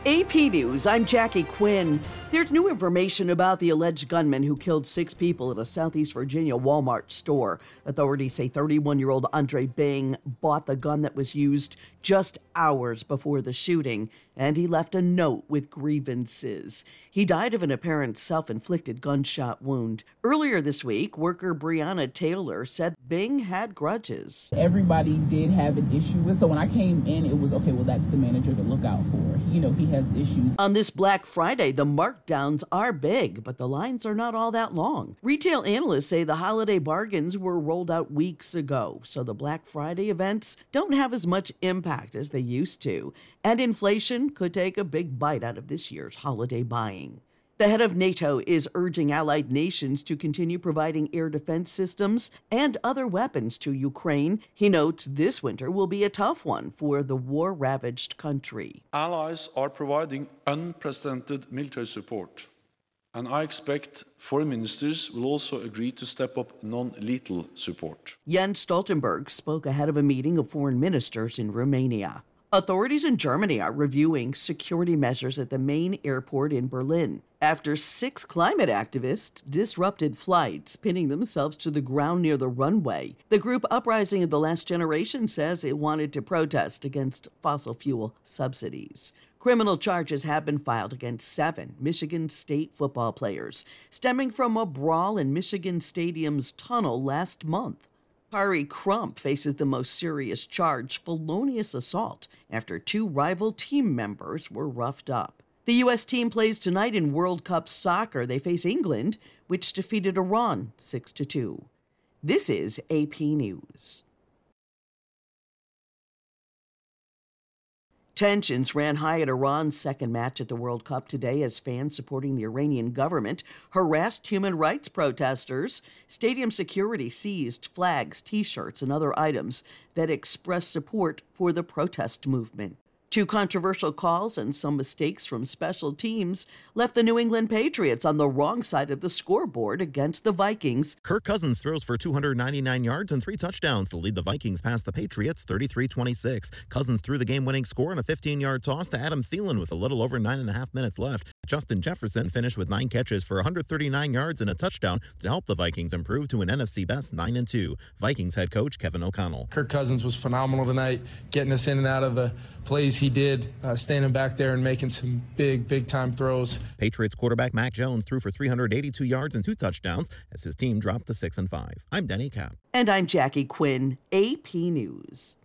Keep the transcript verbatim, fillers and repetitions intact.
A P News, I'm Jackie Quinn. There's new information about the alleged gunman who killed six people at a Southeast Virginia Walmart store. Authorities say thirty-one-year-old Andre Bing bought the gun that was used just hours before the shooting, and he left a note with grievances. He died of an apparent self-inflicted gunshot wound. Earlier this week, worker Breonna Taylor said Bing had grudges. Everybody did have an issue with, so when I came in, it was, okay, well, that's the manager to look out for. You know, he has issues. On this Black Friday, the markdowns are big, but the lines are not all that long. Retail analysts say the holiday bargains were rolled out weeks ago, so the Black Friday events don't have as much impact as they used to, and inflation could take a big bite out of this year's holiday buying. The head of NATO is urging allied nations to continue providing air defense systems and other weapons to Ukraine. He notes this winter will be a tough one for the war-ravaged country. Allies are providing unprecedented military support, and I expect foreign ministers will also agree to step up non-lethal support. Jens Stoltenberg spoke ahead of a meeting of foreign ministers in Romania. Authorities in Germany are reviewing security measures at the main airport in Berlin after six climate activists disrupted flights, pinning themselves to the ground near the runway. The group Uprising of the Last Generation says it wanted to protest against fossil fuel subsidies. Criminal charges have been filed against seven Michigan State football players, stemming from a brawl in Michigan Stadium's tunnel last month. Hari Crump faces the most serious charge, felonious assault, after two rival team members were roughed up. The U S team plays tonight in World Cup soccer. They face England, which defeated Iran six to two. This is A P News. Tensions ran high at Iran's second match at the World Cup today as fans supporting the Iranian government harassed human rights protesters. Stadium security seized flags, T-shirts, and other items that express support for the protest movement. Two controversial calls and some mistakes from special teams left the New England Patriots on the wrong side of the scoreboard against the Vikings. Kirk Cousins throws for two hundred ninety-nine yards and three touchdowns to lead the Vikings past the Patriots thirty-three twenty-six. Cousins threw the game-winning score on a fifteen-yard toss to Adam Thielen with a little over nine and a half minutes left. Justin Jefferson finished with nine catches for one hundred thirty-nine yards and a touchdown to help the Vikings improve to an N F C best nine and two. Vikings head coach Kevin O'Connell. Kirk Cousins was phenomenal tonight, getting us in and out of the plays he did, uh, standing back there and making some big, big-time throws. Patriots quarterback Mac Jones threw for three hundred eighty-two yards and two touchdowns as his team dropped to six and five. I'm Denny Kapp. And I'm Jackie Quinn, A P News.